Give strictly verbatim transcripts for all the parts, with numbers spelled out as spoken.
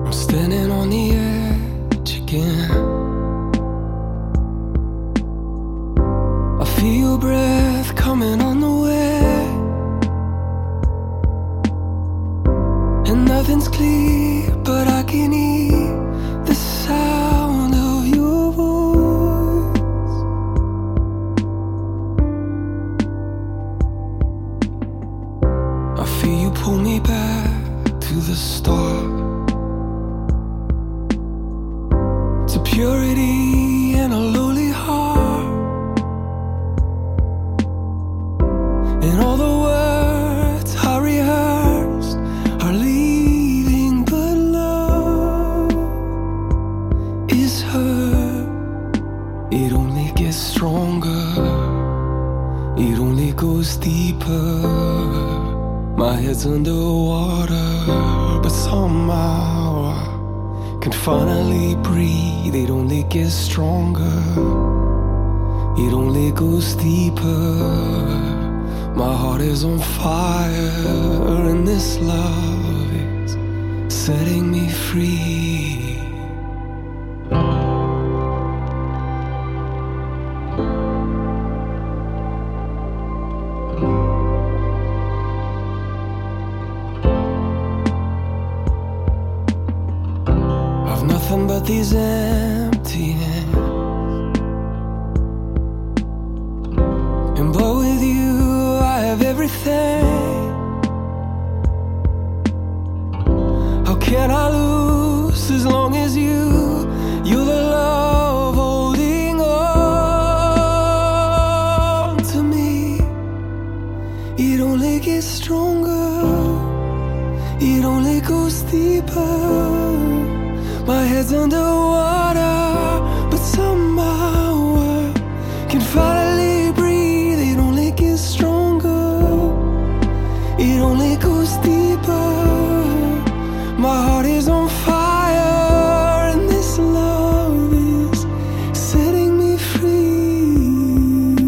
I'm standing on the edge again. I feel your breath coming on the way, and nothing's clear, but I can hear the sound of your voice. I feel you pull me back to the start, to purity and a lowly heart, and all the words I rehearsed are leaving, but love is hurt. It only gets stronger, it only goes deeper. My head's underwater, but somehow I can finally breathe. It only gets stronger, it only goes deeper. My heart is on fire, and this love is setting me free. I've nothing but these empty hands, and but with you I have everything. How can I lose as long as you, you're the love holding on to me? It only gets stronger, it only goes deeper. My head's underwater, but somehow I can finally breathe. It only gets stronger, it only goes deeper. My heart is on fire, and this love is setting me free.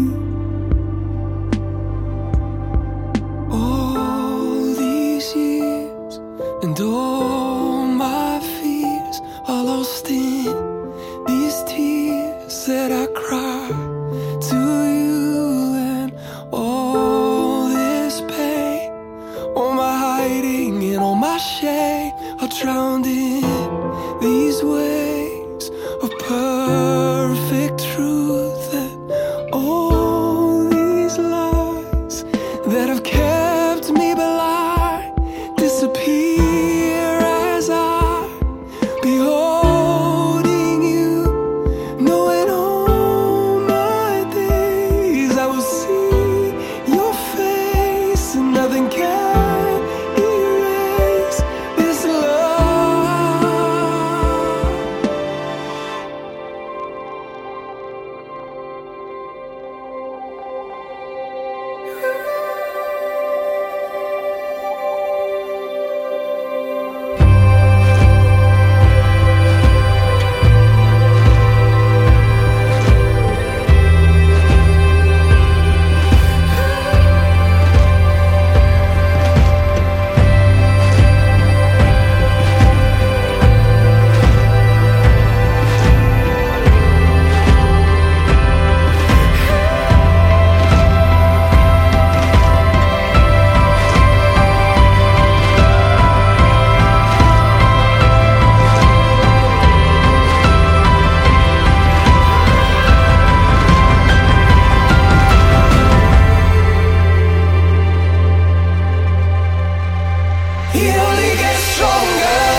All these years and all my fears are lost in these tears that I cry to you, and all this pain, all my hiding and all my shame are drowned in these waves of perfect truth, and all these lies that have kept me blind disappear as I beholding you, knowing all my days I will see your face, and nothing can erase this love. It only gets stronger,